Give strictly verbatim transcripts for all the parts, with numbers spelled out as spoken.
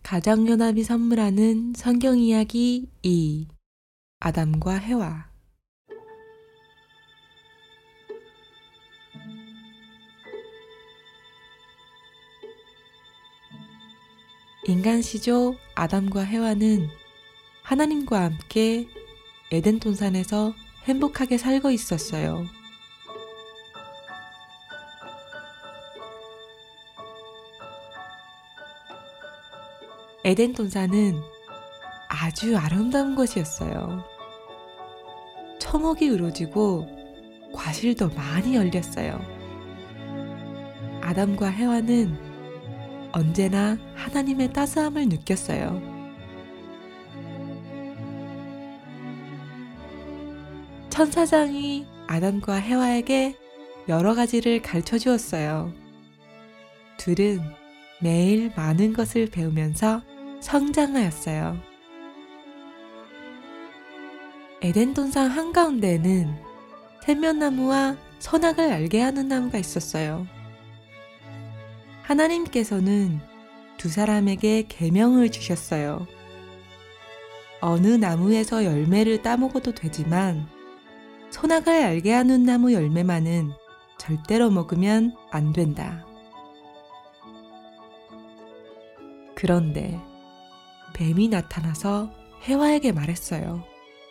가정연합이 선물하는 성경이야기 이. 아담과 해와. 인간 시조 아담과 해와는 하나님과 함께 에덴 동산에서 행복하게 살고 있었어요. 에덴 동산은 아주 아름다운 곳이었어요. 청옥이 우러지고 과실도 많이 열렸어요. 아담과 해와는 언제나 하나님의 따스함을 느꼈어요. 천사장이 아담과 해와에게 여러 가지를 가르쳐 주었어요. 둘은 매일 많은 것을 배우면서 성장하였어요. 에덴 동산 한가운데에는 생명나무와 선악을 알게 하는 나무가 있었어요. 하나님께서는 두 사람에게 계명을 주셨어요. 어느 나무에서 열매를 따먹어도 되지만 선악을 알게 하는 나무 열매만은 절대로 먹으면 안 된다. 그런데 뱀이 나타나서 해와에게 말했어요.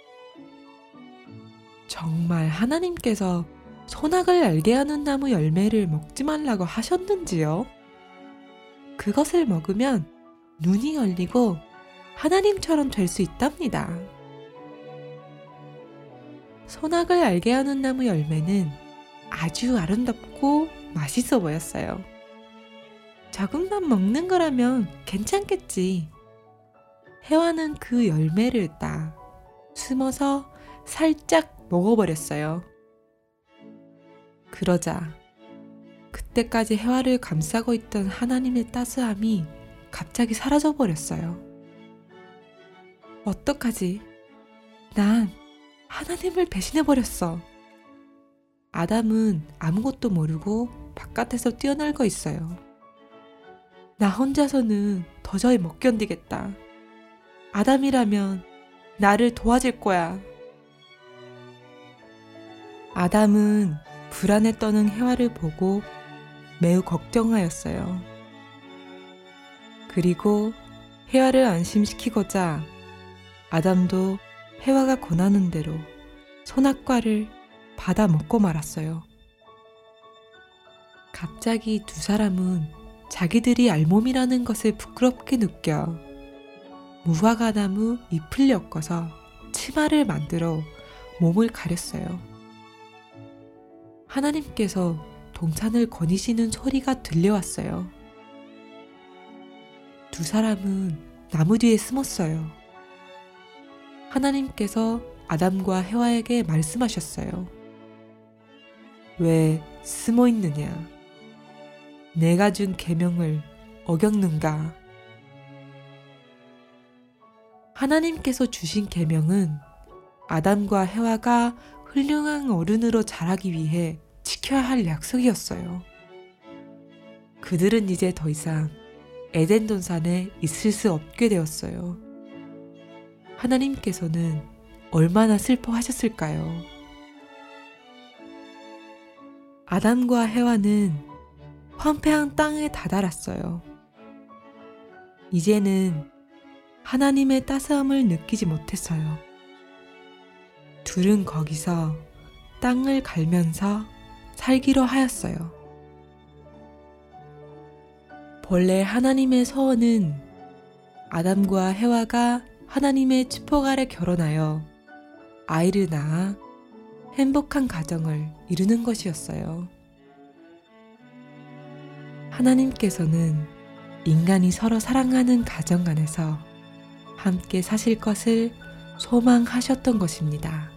정말 하나님께서 선악을 알게 하는 나무 열매를 먹지 말라고 하셨는지요? 그것을 먹으면 눈이 열리고 하나님처럼 될 수 있답니다. 선악을 알게 하는 나무 열매는 아주 아름답고 맛있어 보였어요. 조금만 먹는 거라면 괜찮겠지. 해와는 그 열매를 따 숨어서 살짝 먹어버렸어요. 그러자 그때까지 해와를 감싸고 있던 하나님의 따스함이 갑자기 사라져버렸어요. 어떡하지? 난 하나님을 배신해버렸어. 아담은 아무것도 모르고 바깥에서 뛰어놀고 있어요. 나 혼자서는 도저히 못 견디겠다. 아담이라면 나를 도와줄 거야. 아담은 불안에 떠는 해와를 보고 매우 걱정하였어요. 그리고 해와를 안심시키고자 아담도 해와가 권하는 대로 선악과를 받아 먹고 말았어요. 갑자기 두 사람은 자기들이 알몸이라는 것을 부끄럽게 느껴 무화과나무 잎을 엮어서 치마를 만들어 몸을 가렸어요. 하나님께서 동산을 거니시는 소리가 들려왔어요. 두 사람은 나무 뒤에 숨었어요. 하나님께서 아담과 해와에게 말씀하셨어요. 왜 숨어 있느냐? 내가 준 계명을 어겼는가? 하나님께서 주신 계명은 아담과 해와가 훌륭한 어른으로 자라기 위해 지켜야 할 약속이었어요. 그들은 이제 더 이상 에덴 동산에 있을 수 없게 되었어요. 하나님께서는 얼마나 슬퍼하셨을까요? 아담과 해와는 황폐한 땅에 다다랐어요. 이제는 하나님의 따스함을 느끼지 못했어요. 둘은 거기서 땅을 갈면서 살기로 하였어요. 본래 하나님의 서원은 아담과 해와가 하나님의 축복 아래 결혼하여 아이를 낳아 행복한 가정을 이루는 것이었어요. 하나님께서는 인간이 서로 사랑하는 가정 안에서 함께 사실 것을 소망하셨던 것입니다.